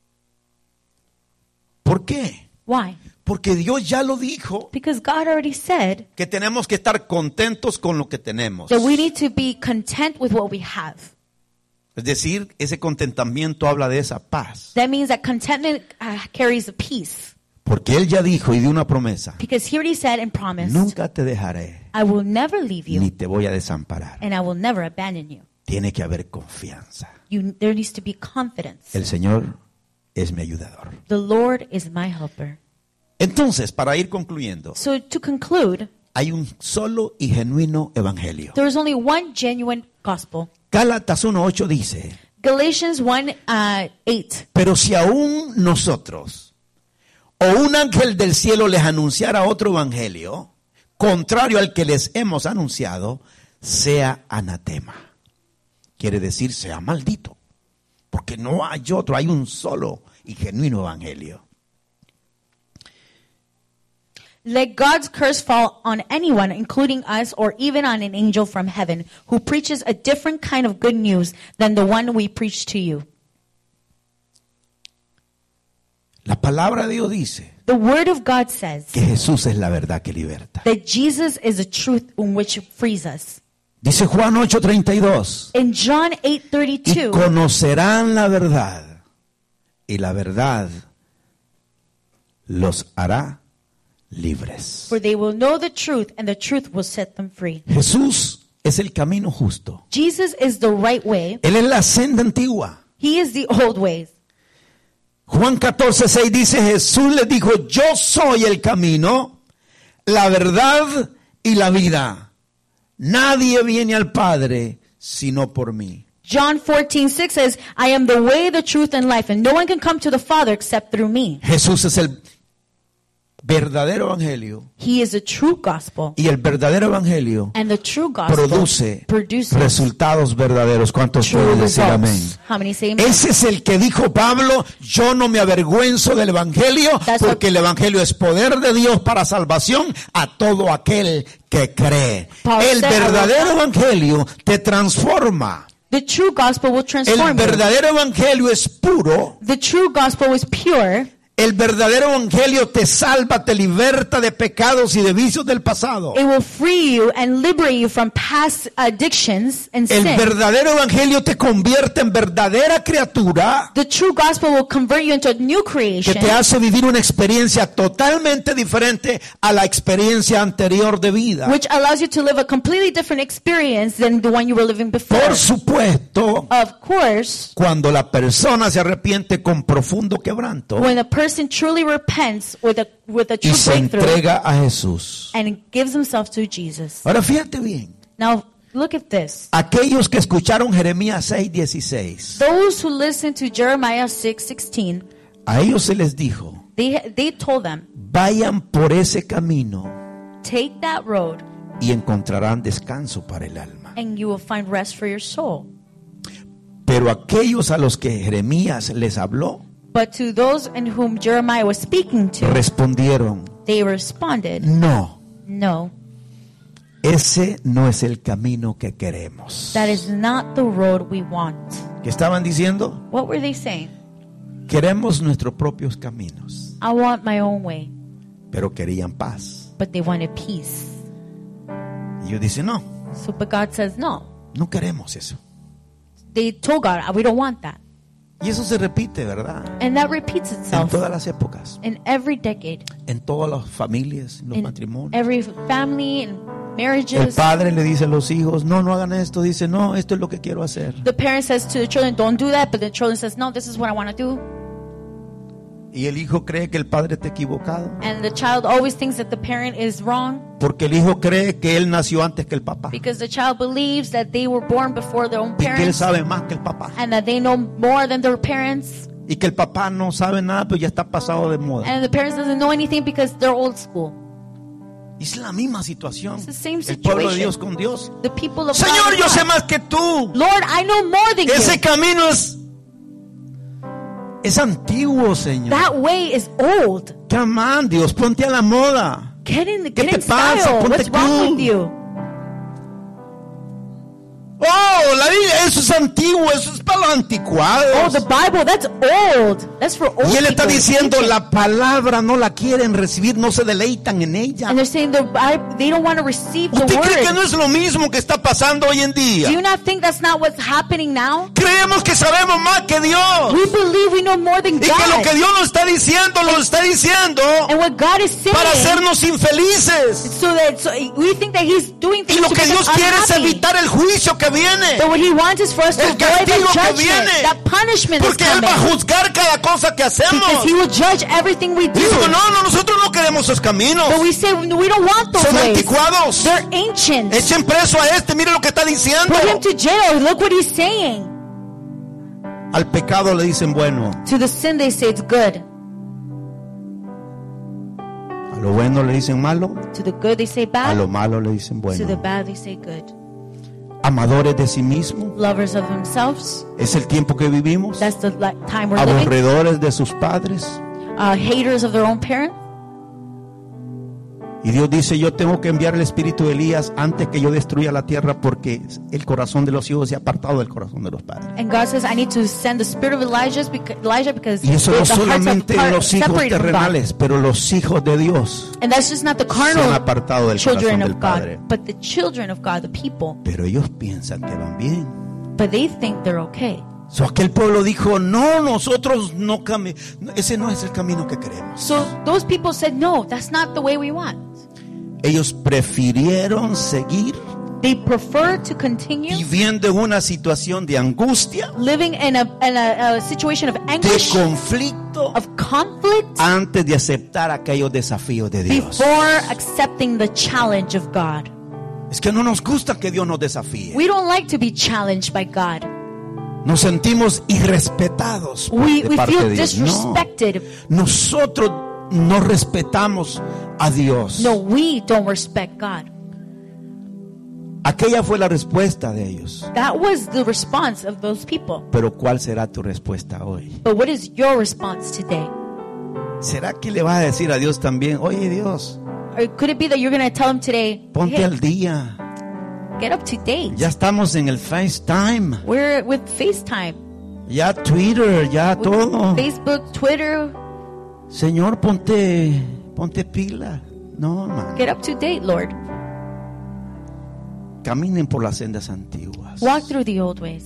B: ¿Por qué?
C: Why?
B: Porque Dios ya lo dijo,
C: Because God already said
B: que tenemos que estar contentos con lo que tenemos.
C: that we need to be content with what we have.
B: Es decir, ese contentamiento habla de esa paz.
C: That means that contentment uh, carries a peace.
B: Porque Él ya dijo y dio una promesa.
C: Because he already said and promised,
B: Nunca te dejaré,
C: I will never leave you
B: ni te voy a desamparar.
C: and I will never abandon you.
B: Tiene que haber confianza.
C: You. There needs to be confidence.
B: El Señor es mi ayudador.
C: The Lord is my helper.
B: Entonces, para ir concluyendo,
C: So to conclude,
B: hay un solo y genuino evangelio.
C: there is only one genuine gospel.
B: Gálatas uno ocho dice,
C: Galatians one uh, eight.
B: pero si aún nosotros o un ángel del cielo les anunciara otro evangelio, contrario al que les hemos anunciado, sea anatema. Quiere decir, sea maldito. Porque no hay otro, hay un solo y genuino evangelio.
C: Let God's curse fall on anyone, including us, or even on an angel from heaven, who preaches a different kind of good news than the one we preach to you.
B: La palabra de Dios dice
C: The Word of God says
B: que Jesús es la verdad que liberta.
C: that Jesus is the truth in which frees us.
B: Dice Juan ocho treinta y dos.
C: In John eight
B: Y
C: thirty-two,
B: conocerán la verdad, y la verdad los hará libres.
C: for they will know the truth, and the truth will set them free.
B: Jesús es el camino justo.
C: Jesus is the right way.
B: Él es la senda antigua.
C: He is the old ways.
B: Juan catorce seis dice, Jesús les dijo, yo soy el camino, la verdad y la vida. Nadie viene al Padre sino por mí.
C: John fourteen six says, I am the way, the truth, and life, and no one can come to the Father except through me.
B: Jesús es el verdadero evangelio,
C: He is the true gospel,
B: y el verdadero evangelio
C: and the true gospel
B: produce
C: produces
B: resultados verdaderos. ¿Cuántos
C: true
B: pueden decir amén?
C: results. How many say amen?
B: Ese es el que dijo Pablo, yo no me avergüenzo del evangelio,
C: That's
B: porque
C: what-
B: el evangelio es poder de Dios para salvación a todo aquel que cree.
C: Paul
B: El
C: said,
B: verdadero
C: I will-
B: evangelio te transforma.
C: The true gospel will
B: El
C: transform you.
B: verdadero evangelio es puro.
C: The true gospel is pure.
B: El verdadero evangelio te salva, te liberta de pecados y de vicios del pasado.
C: It will free you and liberate you from past addictions and
B: El
C: sin.
B: verdadero evangelio te convierte en verdadera criatura
C: The true gospel will convert you into a new
B: que
C: creation,
B: te hace vivir una experiencia totalmente diferente a la experiencia anterior de vida.
C: which allows you to live a completely different experience than the one you were living before.
B: Por supuesto,
C: Of course,
B: cuando la persona se arrepiente con profundo quebranto
C: when a person truly repents with a with a
B: y
C: true
B: se
C: breakthrough
B: entrega a Jesús.
C: and gives himself to Jesus.
B: Ahora fíjate bien,
C: Now, look at this.
B: aquellos que escucharon Jeremías seis dieciséis,
C: Those who listen to Jeremiah six sixteen,
B: A ellos se les dijo,
C: They, they told them,
B: vayan por ese camino
C: take that road
B: y encontrarán descanso para el alma.
C: and you will find rest for your soul.
B: Pero aquellos a los que Jeremías les habló,
C: But to those in whom Jeremiah was speaking to,
B: respondieron,
C: they responded,
B: no,
C: no,
B: ese no es el camino que queremos.
C: that is not the road we want.
B: ¿Qué estaban diciendo?
C: What were they saying?
B: Queremos nuestros propios caminos,
C: I want my own way,
B: pero querían paz.
C: but they wanted peace.
B: Y yo dice, no,
C: So, but God says no.
B: no queremos eso.
C: They told God, we don't want that.
B: Y eso se repite, ¿verdad?
C: And that repeats
B: En
C: itself
B: todas las épocas,
C: in every decade,
B: en todas las familias, en los
C: in
B: matrimonios.
C: every family and
B: El
C: marriages.
B: padre le dice a los hijos, no, no hagan esto. Dice, no, esto es lo que quiero hacer.
C: The parent says to the children, don't do that, but the children says, no, this is what I want to do.
B: Y el hijo cree que el padre está equivocado,
C: And the child always thinks that the parent is wrong
B: porque el hijo cree que él nació antes que el papá
C: because the child believes that they were born before their own
B: y que él
C: parents
B: sabe más que el papá
C: and that they know more than their parents,
B: y que el papá no sabe nada, pero ya está pasado de moda.
C: and the parents doesn't know anything because they're old school.
B: Y es la misma situación.
C: It's the same
B: El pueblo de
C: situation.
B: Dios con Dios.
C: The people of
B: Señor,
C: God,
B: yo
C: and
B: sé
C: God.
B: más que tú.
C: Lord, I know more than
B: Ese
C: you.
B: camino es es antiguo, Señor.
C: That way is old.
B: Come on, Dios, ponte a la moda.
C: Get in the
B: ¿Qué
C: get
B: te
C: in
B: pasa?
C: style.
B: Ponte
C: What's wrong
B: cool.
C: with you?
B: Oh, la Biblia, eso es antiguo, eso es para los
C: Oh,
B: anticuados.
C: the Bible, that's old. That's for old
B: Y él está
C: people.
B: diciendo, la palabra no la quieren recibir, no se deleitan en ella.
C: And they're saying the Bible, they don't want to receive the
B: ¿Usted cree que
C: word.
B: no es lo mismo que está pasando hoy en día?
C: Do you not think that's not what's happening now?
B: Creemos que sabemos más que Dios.
C: We believe we know more than
B: Y que lo que
C: God.
B: Dios nos está diciendo, lo está diciendo
C: And what God is saying,
B: para hacernos infelices.
C: so that so we think that He's doing
B: Y
C: things
B: lo
C: to
B: que
C: make
B: Dios
C: us
B: quiere es
C: unhappy.
B: evitar el juicio que viene.
C: But what He wants is for us to
B: El
C: avoid that
B: castigo que
C: judgment,
B: viene.
C: that punishment is
B: Porque Él
C: coming.
B: va a juzgar cada cosa que hacemos.
C: Because He will judge everything we
B: Y
C: do.
B: digo, no, no, nosotros no queremos esos caminos.
C: But we say we don't want those
B: Son
C: ways.
B: anticuados.
C: They're ancient.
B: Echen preso a este, mire lo que está diciendo.
C: Put him to jail. Look what he's saying.
B: Al pecado le dicen bueno,
C: To the sin they say it's good.
B: a lo bueno le dicen malo,
C: To the good they say
B: a
C: bad.
B: lo malo le dicen
C: To the
B: bueno.
C: bad they say good.
B: Amadores de sí mismos,
C: Lovers of themselves.
B: es el tiempo que vivimos.
C: That's the li- time we're living.
B: Aborredores de sus padres.
C: Uh, haters of their own parents.
B: Y Dios dice, yo tengo que enviar el espíritu de Elías antes que yo destruya la tierra, porque el corazón de los hijos se ha apartado del corazón de los padres.
C: And God says, I need to send the spirit of Elijah because, Elijah because
B: Y eso
C: the
B: no
C: hearts of
B: solamente
C: heart
B: los hijos
C: separated from God.
B: terrenales, pero los hijos de Dios
C: And that's just not the
B: se han
C: carnal
B: apartado del
C: children
B: corazón
C: of
B: del Padre.
C: God, but the children of God, the people.
B: Pero ellos piensan que van bien.
C: But they think they're okay.
B: So, aquel pueblo dijo, no, nosotros no cami- ese no es el camino que queremos.
C: So those people said, no, that's not the way we want.
B: Ellos prefirieron seguir
C: They prefer to continue
B: viviendo en una situación de angustia,
C: living in a, in a, a situation of
B: de
C: anguish,
B: conflicto,
C: of conflict,
B: antes de aceptar aquellos desafíos de Dios.
C: before accepting the challenge of God.
B: Es que no nos gusta que Dios nos desafíe.
C: We don't like to be challenged by God.
B: Nos sentimos irrespetados por-
C: We,
B: de
C: we
B: parte
C: feel
B: de Dios. No.
C: disrespected.
B: Nosotros no respetamos a Dios.
C: No, we don't respect God.
B: Aquella fue la respuesta de ellos.
C: That was the response of those people.
B: Pero ¿cuál será tu respuesta hoy?
C: But what is your response today?
B: ¿Será que le vas a decir a Dios también, oye Dios,
C: Or could it be that you're going to tell him today,
B: ponte
C: hey,
B: al día?
C: get up to date.
B: Ya estamos en el FaceTime,
C: We're with FaceTime,
B: ya Twitter, ya
C: with
B: todo.
C: Facebook, Twitter.
B: Señor, ponte, ponte pila. No, hermano.
C: Get up to date, Lord.
B: Caminen por las sendas antiguas
C: Walk through the old ways,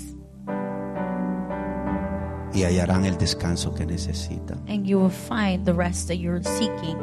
B: y hallarán el descanso que necesitan.
C: and you will find the rest that you're seeking.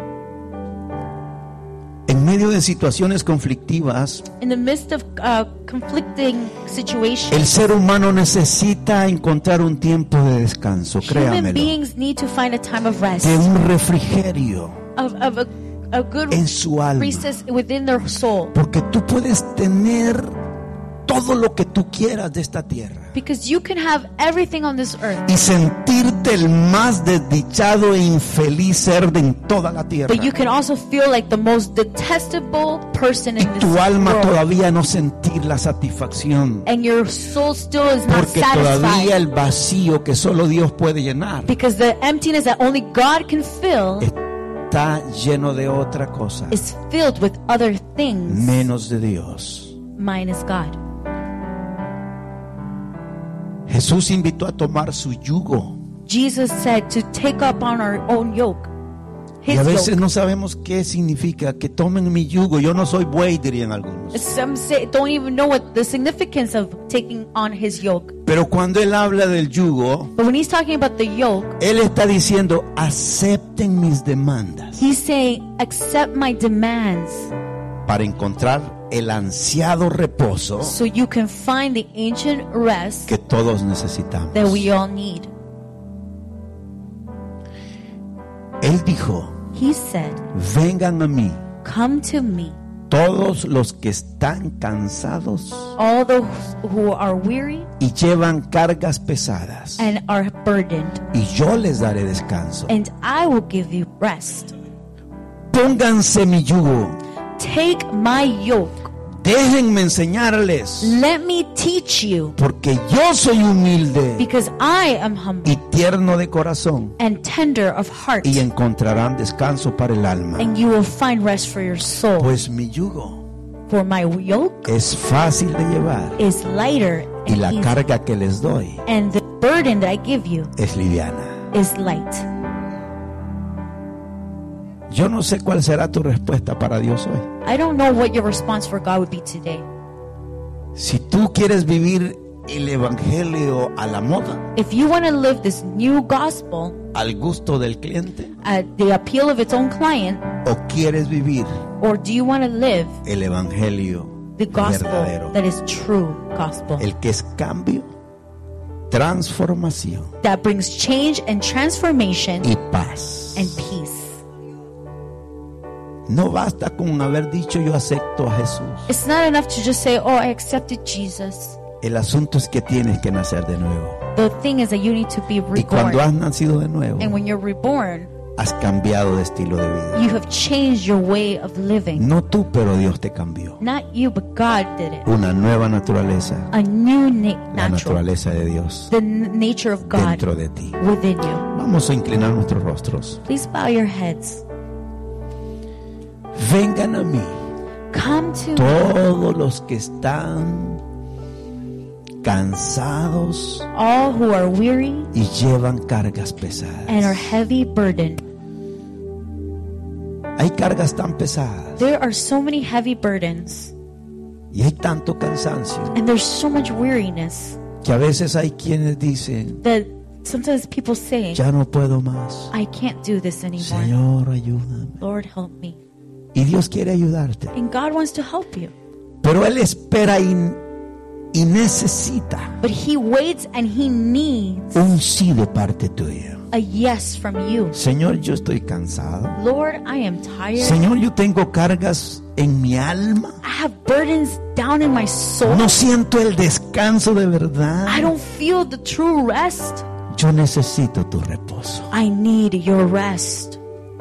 B: En medio de situaciones conflictivas,
C: In the midst of uh, conflicting situations,
B: el ser humano necesita encontrar un tiempo de descanso,
C: human
B: créamelo,
C: beings need to find a time of rest,
B: de un refrigerio
C: of, of a, a good
B: en su alma.
C: recess within their soul.
B: Porque tú puedes tener todo lo que tú quieras de esta tierra
C: Because you can have everything on this earth,
B: y sentirte el más desdichado e infeliz ser de en toda la tierra,
C: but you can also feel like the most detestable person
B: y
C: in this
B: tu alma
C: world.
B: todavía no sentir la satisfacción,
C: And your soul still is not
B: porque todavía
C: satisfied.
B: el vacío que solo Dios puede llenar
C: Because the emptiness that only God can fill
B: está lleno de otra cosa
C: is filled with other things.
B: menos de Dios.
C: Mine is God.
B: Jesús invitó a tomar su yugo.
C: Jesus said to take up on our own yoke.
B: Y
C: His
B: a veces
C: yoke.
B: no sabemos qué significa que tomen mi yugo. Yo no soy buey, dirían algunos.
C: Some say, don't even know what the significance of taking on his yoke.
B: Pero cuando él habla del yugo,
C: But when he's talking about the yoke,
B: él está diciendo, acepten mis demandas
C: he's saying, accept my demands
B: para encontrar el ansiado reposo
C: so you can find the ancient rest
B: que todos necesitamos.
C: that we all need.
B: Él dijo,
C: He said,
B: vengan a mí
C: come to me,
B: todos los que están cansados
C: all those who are weary
B: y llevan cargas pesadas,
C: and are burdened,
B: y yo les daré descanso.
C: and I will give you rest.
B: Pónganse mi yugo,
C: Take my yoke.
B: déjenme enseñarles,
C: Let me teach you,
B: porque yo soy humilde
C: because I am humble
B: y tierno de corazón,
C: and tender of heart,
B: y encontrarán descanso para el alma.
C: and you will find rest for your soul.
B: Pues mi yugo
C: For my yoke
B: es fácil de llevar
C: is lighter
B: y
C: and
B: la
C: easy,
B: carga que les doy
C: and the burden that I give you
B: es liviana.
C: is light.
B: Yo no sé cuál será tu respuesta para Dios hoy.
C: I don't know what your response for God would be today.
B: Si tú quieres vivir el evangelio a la moda,
C: If you want to live this new gospel
B: al gusto del cliente,
C: at the appeal of its own client,
B: o quieres vivir
C: or do you want to live
B: el evangelio
C: the gospel
B: verdadero,
C: that is true gospel,
B: el que es cambio, transformación
C: that brings change and transformation
B: y paz.
C: and peace.
B: No basta con haber dicho yo acepto a Jesús.
C: It's not enough to just say, oh, I accepted Jesus.
B: El asunto es que tienes que nacer de nuevo.
C: The thing is that you need to be
B: Y cuando has
C: reborn.
B: nacido de nuevo,
C: And when you're reborn,
B: has cambiado de estilo de vida.
C: you have changed your way of living.
B: No tú, pero Dios te cambió.
C: Not you, but God did it.
B: Una nueva naturaleza,
C: A new na-
B: la
C: natural.
B: naturaleza de Dios
C: The n- nature of God
B: dentro de ti.
C: within you.
B: Vamos a inclinar nuestros rostros.
C: Please bow your heads.
B: Vengan a mí
C: Come to me,
B: todos los que están cansados
C: all who are weary
B: y llevan cargas
C: and are
B: pesadas.
C: heavy burdened.
B: Hay cargas tan pesadas
C: There are so many heavy burdens,
B: y hay tanto cansancio
C: and there's so much weariness
B: que a veces hay quienes dicen,
C: that sometimes people say,
B: ya no puedo más.
C: I can't do this anymore.
B: Señor, ayúdame.
C: Lord, help me.
B: Y Dios quiere ayudarte.
C: And God wants to help you.
B: Pero Él espera y, y necesita
C: But He waits and He needs
B: un sí de parte tuya.
C: a yes from you.
B: Señor, yo estoy cansado.
C: Lord, I am tired.
B: Señor, yo tengo cargas en mi alma.
C: I have burdens down in my soul.
B: No siento el descanso de verdad.
C: I don't feel the true rest.
B: Yo necesito tu reposo.
C: I need your rest.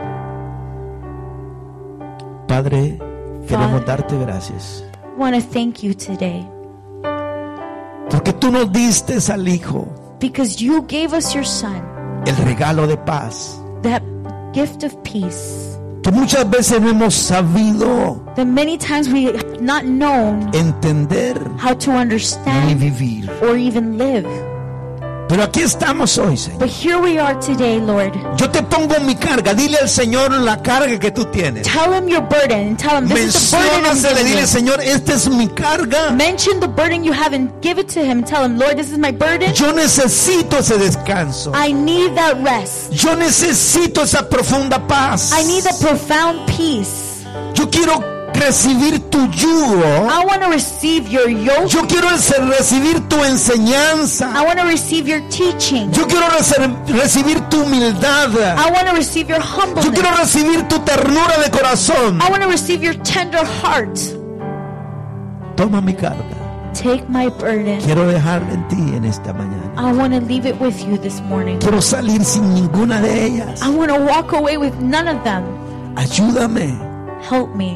B: Padre, queremos
C: Father.
B: darte gracias.
C: I want to thank you today
B: Porque tú nos diste al Hijo
C: because you gave us your Son,
B: el regalo de paz.
C: that gift of peace.
B: Que muchas veces no hemos sabido
C: That many times we have not known
B: entender
C: how to
B: ni
C: understand
B: vivir.
C: or even live.
B: Pero aquí estamos hoy, Señor.
C: But here we are today, Lord.
B: Yo te pongo mi carga. Dile al Señor la carga que tú tienes.
C: Tell him your burden and tell him this is the burden I'm
B: Menciónasele,
C: giving
B: dile,
C: you.
B: Señor, esta es mi carga.
C: Mention the burden you have and give it to him. Tell him, Lord, this is my burden.
B: Yo necesito ese descanso.
C: I need that rest.
B: Yo necesito esa profunda paz.
C: I need that profound peace.
B: Yo quiero recibir tu yugo.
C: I want to receive your yoke.
B: Yo quiero rece- recibir tu enseñanza.
C: I want to receive your teaching.
B: Yo quiero rece- recibir tu humildad.
C: I want to receive your
B: Yo
C: humbleness.
B: quiero recibir tu ternura de corazón.
C: I want to receive your tender heart.
B: Toma mi carga.
C: Take my burden.
D: Quiero dejarla en ti en esta mañana.
C: I want to leave it with you this morning.
D: Quiero salir sin ninguna de ellas.
C: I want to walk away with none of them.
D: Ayúdame.
C: Help me.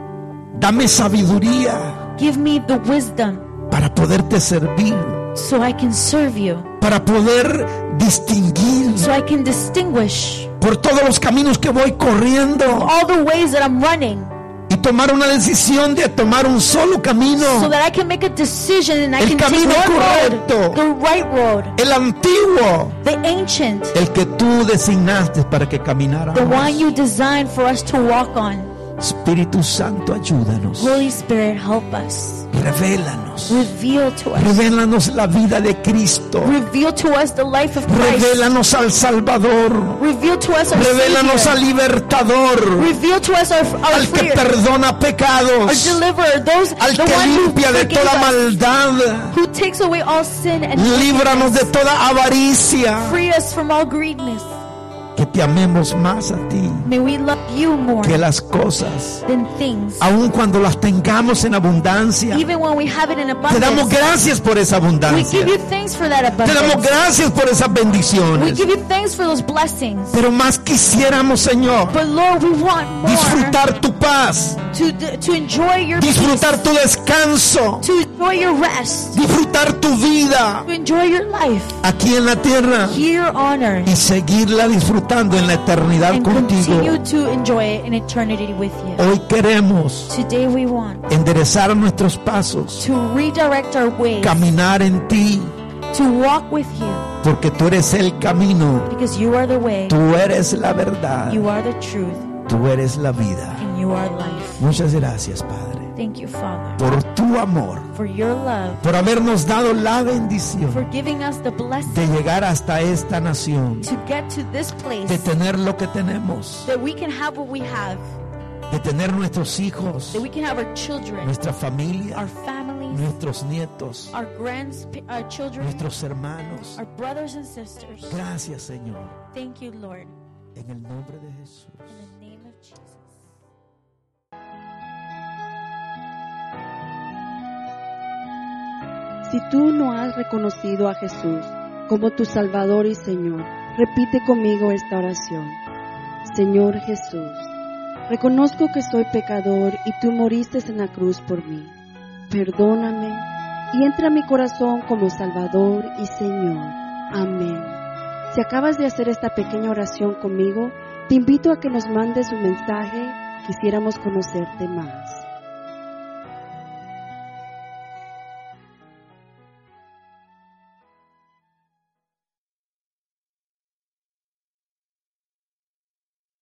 D: Dame sabiduría
C: Give me the wisdom
D: para poderte servir,
C: so I can serve you,
D: para poder distinguir
C: so I can distinguish
D: por todos los caminos que voy corriendo
C: all the ways that I'm running,
D: y tomar una decisión de tomar un solo camino,
C: so that I can make a decision and I
D: El
C: can take
D: camino
C: one
D: correcto.
C: road, the right road,
D: el antiguo,
C: the ancient,
D: el que tú designaste para que camináramos.
C: the one you designed for us to walk on.
D: Espíritu Santo, ayúdanos,
C: Holy Spirit, help us.
D: revélanos,
C: Reveal to us.
D: revélanos la vida de Cristo,
C: Reveal to us the life of Christ.
D: revélanos al Salvador,
C: Reveal to us our
D: revélanos
C: Savior.
D: al libertador,
C: Reveal to us our, our
D: al que
C: freer,
D: perdona
C: our
D: pecados,
C: deliverer, those
D: al
C: the
D: que
C: one who
D: limpia de
C: forgives
D: toda
C: us,
D: maldad.
C: who takes away all sin and
D: Líbranos de toda avaricia.
C: free us from all greediness.
D: Que te amemos más a ti
C: May we love you more
D: que las cosas,
C: than things,
D: aun cuando las tengamos en abundancia.
C: even when we have it in
D: Te damos
C: abundance.
D: gracias por esa
C: We
D: abundancia.
C: give you thanks for that
D: Te damos
C: abundance.
D: gracias por esas
C: We
D: bendiciones.
C: give you thanks for those blessings.
D: Pero más quisiéramos, Señor,
C: But Lord, we want more
D: disfrutar tu paz,
C: to, to enjoy your peace,
D: disfrutar tu descanso,
C: to enjoy your rest,
D: disfrutar tu vida
C: to enjoy your life
D: aquí en la tierra
C: here on earth,
D: y seguirla disfrutando en la eternidad
C: and
D: contigo.
C: continue to enjoy it in eternity with you.
D: Hoy queremos
C: Today we want
D: enderezar nuestros pasos,
C: to redirect our ways,
D: caminar en ti,
C: to walk with you,
D: porque tú eres el camino,
C: because you are the way,
D: tú eres la verdad,
C: you are the truth,
D: tú eres la vida.
C: and you are life.
D: Muchas gracias, Padre,
C: Thank you, Father,
D: por tu amor,
C: for your love,
D: por habernos dado la
C: for
D: bendición
C: giving us the blessing
D: de llegar hasta esta nación,
C: to get to this place,
D: de tener lo que tenemos,
C: that we can have what we have,
D: de tener nuestros hijos,
C: that we can have our children,
D: nuestra familia,
C: our families,
D: nuestros nietos,
C: our grands, our children,
D: nuestros hermanos.
C: our brothers and sisters.
D: Gracias, Señor,
C: Thank you, Lord.
D: en el nombre de Jesús.
C: In the name of Jesus.
E: Si tú no has reconocido a Jesús como tu Salvador y Señor, repite conmigo esta oración. Señor Jesús, reconozco que soy pecador y tú moriste en la cruz por mí. Perdóname y entra a mi corazón como Salvador y Señor. Amén. Si acabas de hacer esta pequeña oración conmigo, te invito a que nos mandes un mensaje. Quisiéramos conocerte más.